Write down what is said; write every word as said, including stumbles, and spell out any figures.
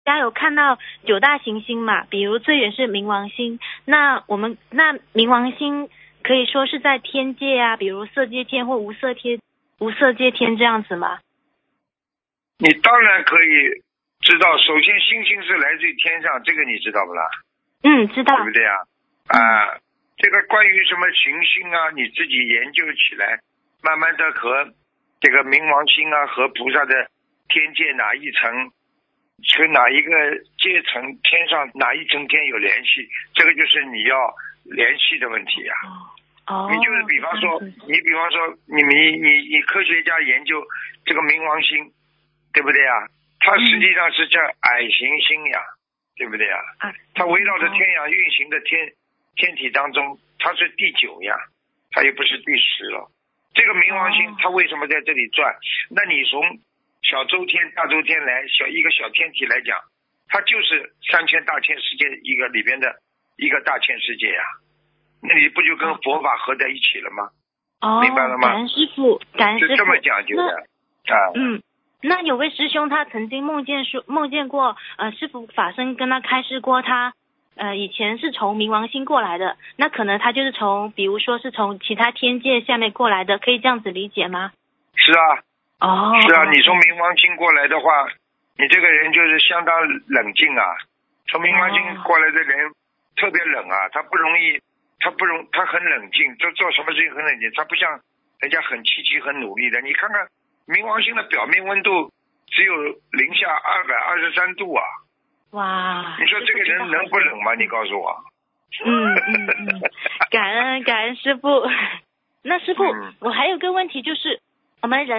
家有看到九大行星嘛，比如最远是冥王星，那我们那冥王星可以说是在天界啊，比如色界天或无色天无色界天这样子吗？ 你当然可以知道，首先星星是来自于天上，这个你知道不啦？ 嗯，知道。 对不对啊？啊、呃，这个关于什么行星啊，你自己研究起来，慢慢的和这个冥王星啊和菩萨的天界哪一层，跟哪一个阶层天上哪一层天有联系，这个就是你要联系的问题呀、 啊。哦。 你就是比方说，你比方说，你你你你科学家研究这个冥王星，对不对啊？它实际上是叫矮行星呀。嗯，对不对呀？它围绕着天阳运行的天天体当中，它是第九呀，它也不是第十了。这个冥王星它为什么在这里转？那你从小周天、大周天来小一个小天体来讲，它就是三千大千世界一个里边的一个大千世界呀。那你不就跟佛法合在一起了吗？ 哦， 明白了吗？ 感恩师父，感恩师父， 是这么讲究的啊。 嗯。那有位师兄他曾经梦见说梦见过呃师父法身跟他开示过，他呃以前是从冥王星过来的，那可能他就是从比如说是从其他天界下面过来的，可以这样子理解吗？ 是啊。 哦。 是啊，你从冥王星过来的话，你这个人就是相当冷静啊。从冥王星过来的人特别冷啊，他不容易，他不容他很冷静，做做什么事情很冷静，他不像人家很积极很努力的。你看看冥王星的表面温度只有零下二百二十三度啊！ 哇！ 你说这个人能不冷吗？你告诉我。 嗯嗯嗯，感恩感恩师父。那师父，嗯、我还有个问题就是，我们人。